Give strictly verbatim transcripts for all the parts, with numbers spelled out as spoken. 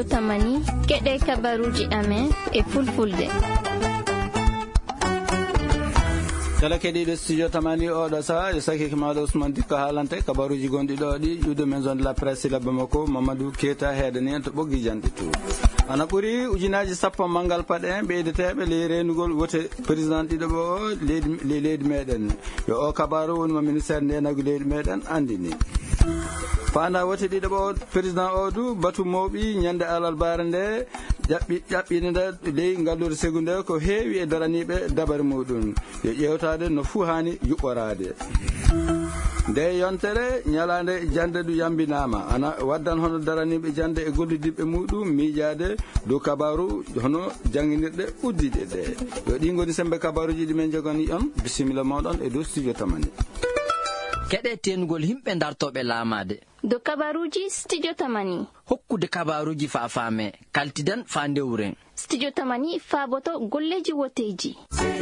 studio tamani keɗe kabaruji amen e fulfulde. kala keɗiɗo studio tamani oɗo saha e sakiki maɗo Ousmane Dikko haalante kabaruji gonɗi ɗo ɗi ƴuwde maison de la presse la Bamako Mamadou Keita heedani en to ɓoggi janɗi to ana ɓuuri ujunaji sappo manggal paɗe en ɓeydeteɓe ley renugol wote président ɗiɗo o leydi leydi meɗen yo o kabaru wonimo ministére ndenagu leydi meɗen andini fanda wote ɗiɗo o président o du batu mawɓi ñande alarba nde ƴaɓɓi ƴaɓɓine nde ley ngallure segunde ko heewi e daraniɓe dabare muɗum yo ƴewtade no fuu hani yuɓɓorade nde yontere ñalande jande du yambinama ana waddan hono daraniɓe jande e gollidiɓe muɗum miijade dow kabaru hono jangguinirɗe uddiɗe ɗe yo ɗi goni sembe kabaruji ɗi men jogani on bisimilla moɗon e dow studio tamani keɗe tengol himɓe dartoɓe laamade do kabaruji studio tamani hokkude kabaruji fa faame kaltidan fa ndewren studio tamani faaboto golleji woteji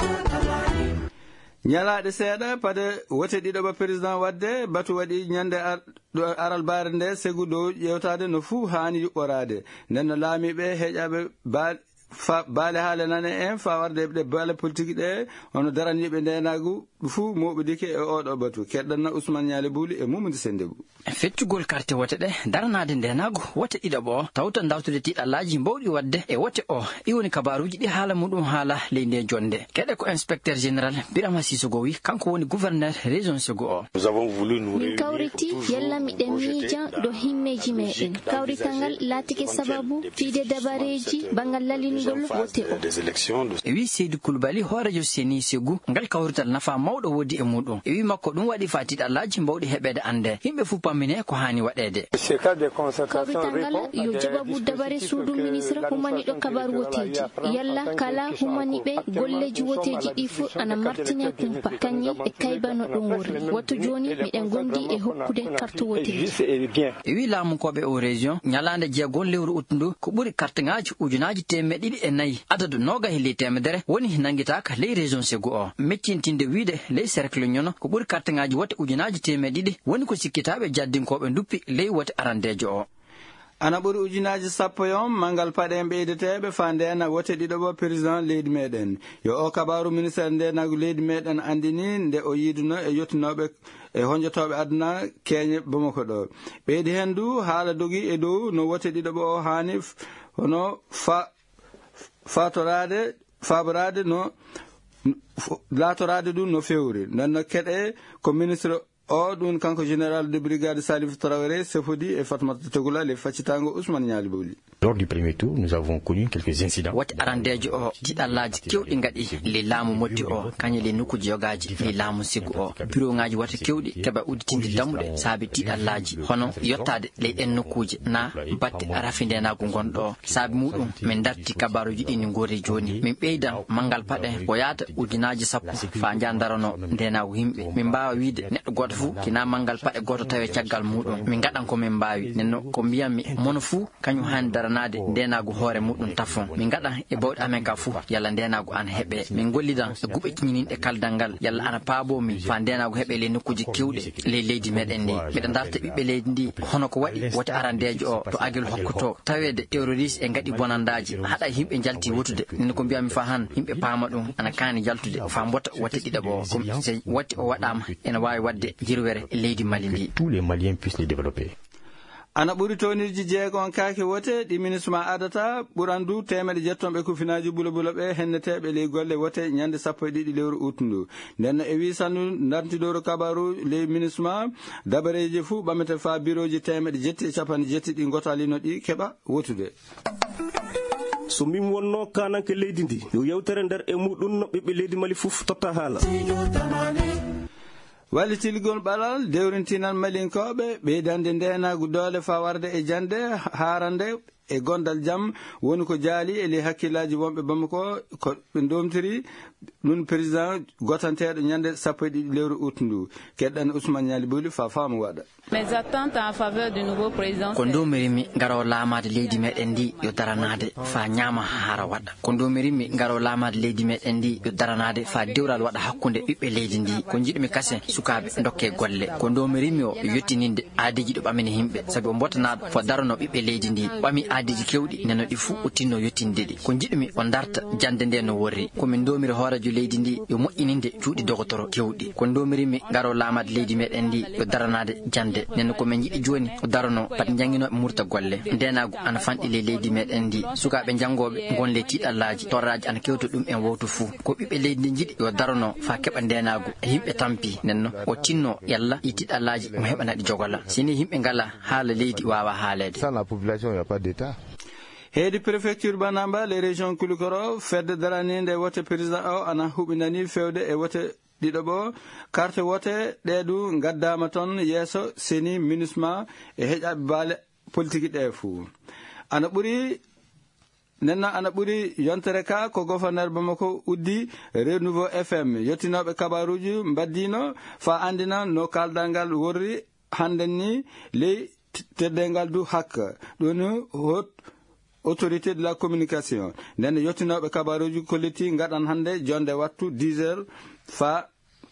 ñalaɗe seeɗa paade wote ɗiɗoɓa président wadde batu waɗi ñande aral baare nde segu dow ƴewtade no fuu hani yuɓɓorade nden no laamiɓe heeƴaɓe baal fa baale haale nane en fa warde ɗe baale politique ɗe hono daraniɓe ndenagu fuu moɓidike e oɗo batu keɗɗanna Ousmane Ñaali Buuli e Mamadou Sendebou feccugol carte wote ɗe daranade ndenagu wote ɗiɗoɓo o tawta dawtude tiɗallaji mbawɗi wadde e wote o iwoni kabaruji ɗi haala muɗum haala ley nde jonde keɗe ko inspecteur général Birama Sissogo wi kanko woni gouverneur région Ségu o min kawriti yalla miɗen miija do himmeji meɗen kawrital ngal laatike sababu fiide dabareji bangal lalinugol wote o e wi Seydou Coulibaly hoorejo Séni Ségu ngal kawrital nafa mawɗo wodi e muɗum e wi makko ɗum waɗi fa tiɗallaji mbawɗi heɓede ande yimɓe fuu pammine ko hani waɗede kawrital ngal yo jababu dabare suudu ministre humaniɗo kabaru woteji yalla kala humaniɓe golleji woteji ɗi fuu ana martine kumpa kañƴe e kaybano ɗum wori watto joni miɗen gondi e hokkude carte woteji e wi laamukoɓe o région ñalande jeegol lewru uttundu ko ɓuuri carte ngaji ujunaji temedde ɗiɗi e nayyi adadu noga e ley temedere woni nanguitaka ley région Ségu o meccintinde wiide ley cercle ñono ko ɓuuri carte ngaji wote ujunaji temedde ɗiɗi woni ko sikkitaɓe jaddinkoɓe duppi ley wote arandejo o ana ɓuuri ujunaji sappo yon mangal paɗe en ɓeydeteɓe fa ndena wote ɗiɗoɓo président leydi meɗen yo o kabaru ministére ndenagu leydi meɗen andini nde o yiiduno e yettinoɓe e honjotoɓe aduna keñe Bamako ɗo ɓeydi hen du haala dogi e dow no wote ɗiɗoɓo o hani hono fa fatorade faborade no latorade ɗum no fewri nanno keɗe ko ministre o ɗum kanko général de brigade Salif Traoré Sefodi et Fatmata Togola les faccitango Ousmane Ñaali Buuli. Lors du premier tour, nous avons connu quelques incidents. Wote arandejo o tiɗallaji kewɗi gaɗi le laamu moddi o kañe le nokkuji yogaji le laamu Ségu o bureau ngaji wata kewɗi keɓa udditinde dammuɗe saabi tiɗallaji hono yettade ley ɗen nokkuji na batte rafindenagu gonɗo o saabi muɗum min darti kabaruji ɗi ni gori joni min ɓeydan mangal paɗe ko yaata ujunaji sappo fa jandarano ndenagu yimɓe min mbawa wiide neɗɗo goto fuu kina mangal paɗe goto tawe caggal muɗum min gaɗan ko min mbawi nenno ko mbiyammi mono fuu kañum hani daranade ndenagu hoore muɗum tafon min gaɗan e bawɗe amen ka fuu yalla ndenagu ana heeɓe min gollidan e guɓe ƴiñininɗe kaldal ngal yalla ana paabomi fa ndenagu heeɓe ley nokkuji kewɗe ley leydi meɗen ndi miɗa darta ɓiɓɓe leydi ndi hono ko waɗi wote arandejo o to agil hokkoto tawede terroriste e gaɗi bonandaji haɗa yimɓe jalti wotude nenno ko mbiyami fa han yimɓe paama ɗum ana kaani jaltude fa mbotta wote ɗiɗaɓo o comme so wotte o waɗama ene wawi wadde jirwere e leydi Mali ndi tous les Maliens puissent les développer. ana ɓuri tonirji jeegon kaake wote ɗi ministre adata ɓurandu temedde jettonɓe kufinaji bulabula ɓe henneteɓe ley golle wote ñande sappo e ɗiɗi lewru utundu nden e wi sannu dartidoro kabaru ley ministre dabareji fuu ɓamete fa bureau ji temedde jetti e capanɗe jetti ɗi gotalino ɗi keɓa wotude so min wonno kananke leydi ndi yo yewtere nder e muɗum no ɓiɓɓe leydi Mali fof totta haala wallitilgol ɓalal dewrintinan malinkoɓe ɓeydande ndenagu doole fa warde e jande harande e gondal jam woni ko jaali e ley hakkillaji wonɓe Bamako ko ɓe domtiri ɗum président gotanteɗo ñande sappo e ɗiɗi lewru août ndu keɗɗan Ousmane Ñaali Buuli fa faamu waɗa mes attentes en faveur du nouveau président ko ndomirimi ngaro laamade leydi meɗen ndi yo daranade fa ñaama haara waɗa ko ndomirimi ngaro laamade leydi meɗen ndi yo daranade fa dewral waɗa hakkunde ɓiɓɓe leydi ndi ko jiɗmi kase sukaɓe dokke golle ko ndomirimi o yettininde aadeji ɗo ɓamini himɓe saabi o mbotanaɗo fo darano ɓiɓɓe leydi ndi ɓami aadiji kewɗi neno ɗi fuu o tinno yettindeɗi ko jiɗmi o darta jande nde no worri komin domiri hoorajo leydi ndi yo moƴƴininde cuuɗi dogotoro kewɗi ko domirimi garo laamade leydi meɗen ndi yo daranade jande neno komin jiɗi joni o darano pat jangguinoɓe murta golle ndenago ana fanɗi le leydi meɗen ndi sukaɓe janggoɓe gonle tiɗallaji torraji ana kewta ɗum en wowto fuu ko ɓiɓɓe leydi ndi jiɗi yo darano fa keɓa ndenago e yimɓe tampi nenno o tinno yalla i tiɗallaji mo heɓana ɗi jogola sini yimɓe ngala haala leydi wawa haalede. Sans la population, il n'y a pas d'État. Heedi préfecture Banamba les régions Kulukoro fedde daraninde wote président o ana huɓinani fewde e wote ɗiɗo ɓo carte wote ɗeɗu gaddama toon yeeso seni minusma e heƴaɓe baale politique ɗe fuu ana ɓuuri nenno ana ɓuuri yontere ka ko gouverneur Bamako uddi Renouveau F M yettinoɓe kabaruji mbaddino fa andina no kaldal ngal worri hannden ni ley teddengal du hakka ɗoni hot autorité de la communication nden yettinoɓe kabaruji kolliti gaɗan hande jonde wattu dix heures fa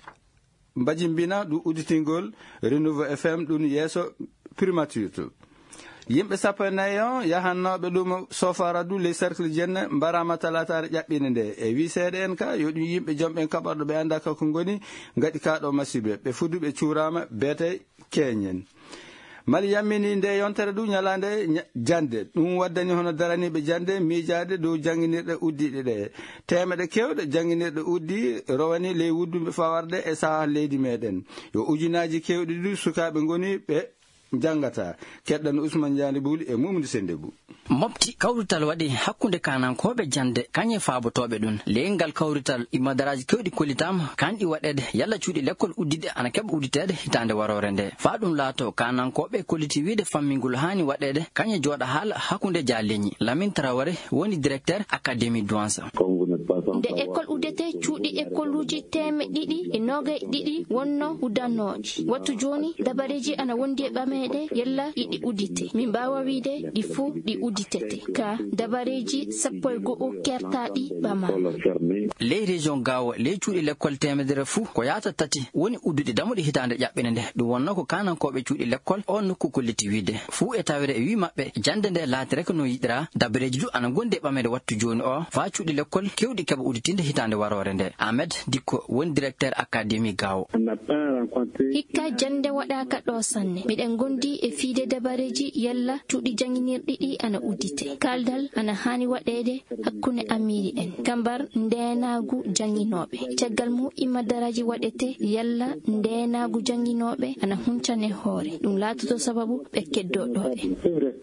mbajimbina ɗum udditingol Renouveau F M ɗum yeeso primature yimɓe sappo e nayyi on yahannoɓe ɗum sofara du les cercle jenne mbarama talatare ƴaɓɓine nde e wi seeɗa en ka yo ɗum yimɓe jomɓen kaɓarɗo ɓe anda kako goni gaɗi kaɗo masibe ɓe fuddu ɓe cuurama beete keñen mali yammini nde yontere ɗum ñalande jande ɗum waddani hono daraniɓe jande miijade dow jangguinirɗe uddiɗe ɗe temeɗe kewɗe jangguinirɗe uddi rowani ley wudduɓe fawarde e saha leydi meɗen yo ujunaji kewɗi ɗi sukaɓe goni ɓe jangata keɗɗan Ousmane Diané Bouli e Mamadou Sendebou mofti kawrital waɗi hakkunde kanankoɓe jande kañe faabotoɓe ɗum leygal kawrital imadaraji kewɗi kollitama kanɗi waɗede yalla cuuɗi l'école uddiɗe ana keɓa udditede hitande warore nde fa ɗum laato kanankoɓe kolliti wiide fammingol hani waɗede kañe jooɗa haala hakkunde jaleñi Lamine Traoré woni directeur académie douance nde école uddete cuuɗi école uji teme ɗiɗi e nogay ɗiɗi wonno uddannoji wattu joni dabareji ana wondi e ɓameɗe yalla iɗi uddite min mbawa wiide ɗi fuu ɗi udditete ka dabareji sappo e go'o kertaɗi ɓama ley région gawo ley cuuɗi l'école temedere fuu ko yata tati woni udduɗe damuɗe hitande ƴaɓɓine nde ɗum wonno ko kanankoɓe cuuɗi l'école on nokku kolliti wiide fuu e tawere e wi maɓɓe jande nde laati ko no yiɗira dabareji du ana gondi e ɓamede wattu joni o fa cuuɗi l'école kewɗi keɓa udditinde hitande warore nde Ahmed Dikko woni directeur académie gawo hikka jande waɗaka ɗo sanne miɗen gondi e fiide dabareji yalla cuuɗi janginirɗi ɗi ana uddite kaldal ana hani waɗede hakkunde amiri en kambar ndenagu janginoɓe caggal mu imadaraji waɗete yalla ndenagu janginoɓe ana huncane hoore ɗum laatoto sababu ɓe keddoɗoɓe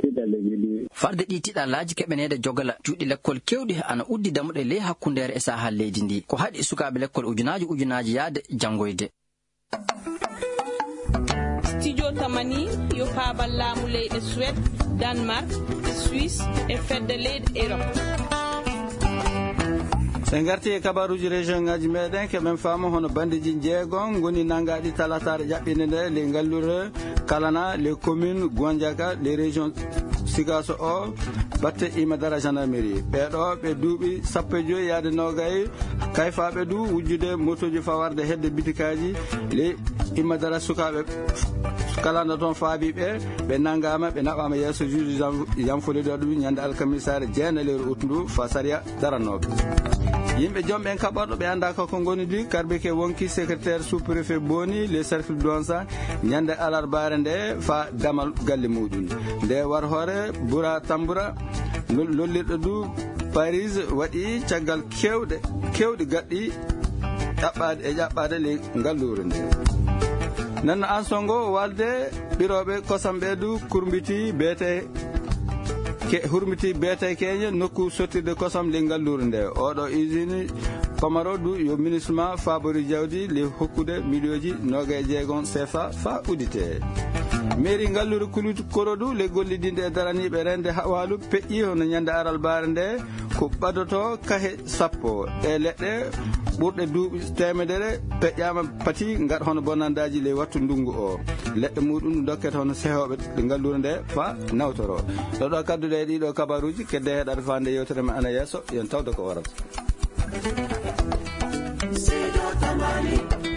farde ɗi tiɗallaji keɓenede jogala cuuɗi l'école kewɗi ana uddi damuɗe ley hakkundere e sahal leydi ndi ko haɗi sukaɓe l'école ujunaji ujunaji yaade jangoyde. Studio Tamani yo kaabal laamu leyɗe Suède, Danemark, Suisse e fedde leyɗe Europe. sen garti e kabaruji région ngaji meɗen keɓen faama hono bandiji jeegon goni nangaɗi talatare ƴaɓɓinde nde les ngallure kalana les communes Gondiaga les régions Sigaso o batte imadara gendarmerie ɓeɗo ɓe duuɓi sappo e joyi yaade nogay kayfaɓe du wujjude motoji fawarde hedde bitikaji les imadara sukaɓe kalanda toon faabiɓe ɓe nangama ɓe naɓama yesso juge yanfolide ɗum ñande alkamisare jeenaleru utundu fa saria daranoɓe yimɓe jomɓe en kaɓorɗo ɓe anda koko goni di karbeke wonki secrétaire sous préfet boni les cercle douança ñande alarbare nde fa damal galle muɗum nde war hoore boura tamboura lollirɗo du Paris waɗi caggal kewɗe kewɗi gaɗɗi ƴaɓɓade e ƴaɓɓade le ngallure nde nanno an songo walde ɓiroɓe kosam ɓeedu kurmbiti beete ke hurmiti beete keñe nokku sottirde kosam le ngallure nde oɗo usine Pomaro du yo ministrement Fabori Diawdi le hokkude milioji noga e jeegon C F A fa udite mairie ngallure kulutu korodu le gollidinde e daraniɓe rende hawalu peƴƴi hono ñande aral bare nde ko ɓadoto kahe sappo e leɗɗe ɓurɗe duuɓi temedere peƴƴama pati gaɗa hono bonandaji le wattu ndungu o leɗɗe muɗum dokkete hono sehoɓe ɗe ngallure nde fa nawtoro ɗoɗo kaddude e ɗiɗo kabaruji kedde heɗade fande yewtere men ana yesso yen tawde ko warata.